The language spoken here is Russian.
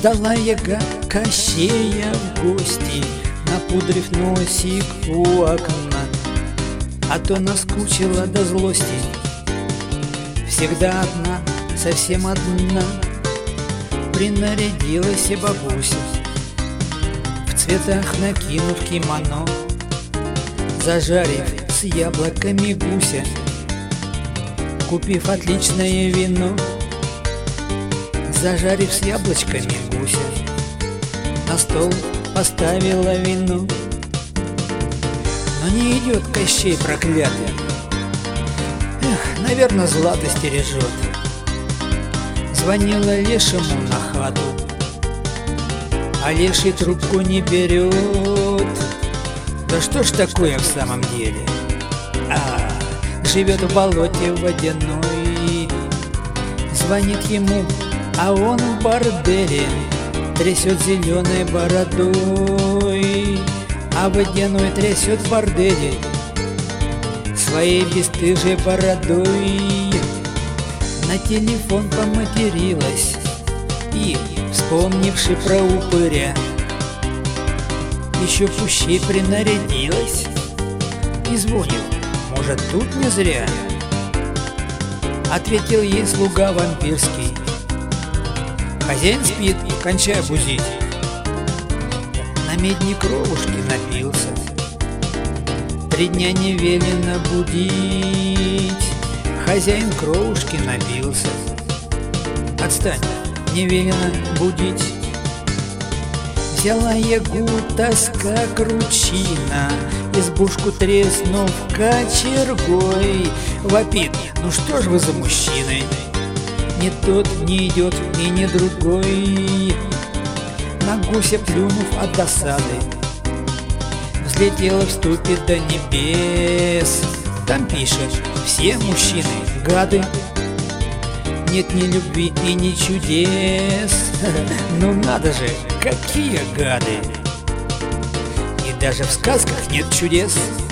Ждала яга Кощея в гости, напудрив носик у окна, а то наскучила до злости. Всегда одна, совсем одна, принарядилась и бабуся, в цветах накинув кимоно, зажарив с яблоками гуся, купив отличное вино, зажарив с яблочками гуся, на стол поставила вино. Но не идет Кощей проклятый, эх, наверное, злато стережет. Звонила лешему на хату, а леший трубку не берет. Да что ж такое в самом деле? Живет в болоте водяной. Звонит ему, а он в борделе, трясет зеленой бородой, а водяной трясет в борделе своей бесстыжей бородой. На телефон поматерилась и, вспомнивши про упыря, еще пуще принарядилась и звонит, может, тут не зря. Ответил ей слуга вампирский: хозяин спит, кончай бузить. На медне кровушки напился, 3 дня не велено будить. Хозяин кровушки напился, отстань, не велено будить. Взяла ягу тоска кручина, избушку треснув кочергой, вопит: ну что ж вы за мужчиной? Ни тот не идет и ни другой. На гуся плюнув от досады, взлетела в ступе до небес. Там пишет: все мужчины гады, нет ни любви и ни чудес. Ну надо же, какие гады! И даже в сказках нет чудес.